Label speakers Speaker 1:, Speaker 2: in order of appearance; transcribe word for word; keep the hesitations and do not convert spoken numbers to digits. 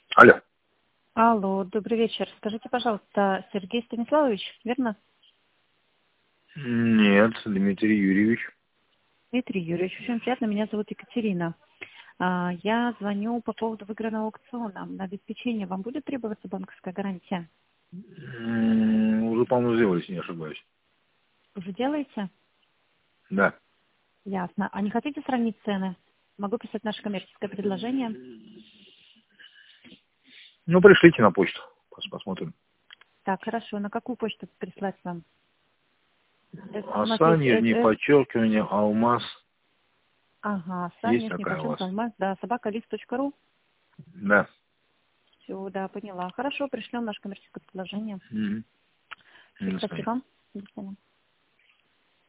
Speaker 1: Алло.
Speaker 2: Алло, добрый вечер. Скажите, пожалуйста, Сергей Станиславович, верно?
Speaker 1: Нет, Дмитрий Юрьевич.
Speaker 2: Дмитрий Юрьевич, очень приятно. Меня зовут Екатерина. А, Я звоню по поводу выигранного аукциона. На обеспечение вам будет требоваться банковская гарантия?
Speaker 1: М, Уже, по-моему, сделали, если не ошибаюсь.
Speaker 2: Уже делаете?
Speaker 1: Да.
Speaker 2: Ясно. А не хотите сравнить цены? Могу писать наше коммерческое предложение.
Speaker 1: Ну, пришлите на почту. Пос- Посмотрим.
Speaker 2: Так, хорошо. На какую почту прислать вам? Э, У нас
Speaker 1: Оса,
Speaker 2: есть... э,
Speaker 1: нижнее
Speaker 2: э,
Speaker 1: подчеркивание, алмаз.
Speaker 2: Ага, Са,
Speaker 1: Есть
Speaker 2: нижний
Speaker 1: такая у вас?
Speaker 2: подчеркивание, алмаз, да, собакалист точка ру.
Speaker 1: Да.
Speaker 2: Все, да, поняла. Хорошо, пришлем наше коммерческое предложение.
Speaker 1: Мгм.
Speaker 2: Все,
Speaker 1: До свидания.
Speaker 2: спасибо. До свидания.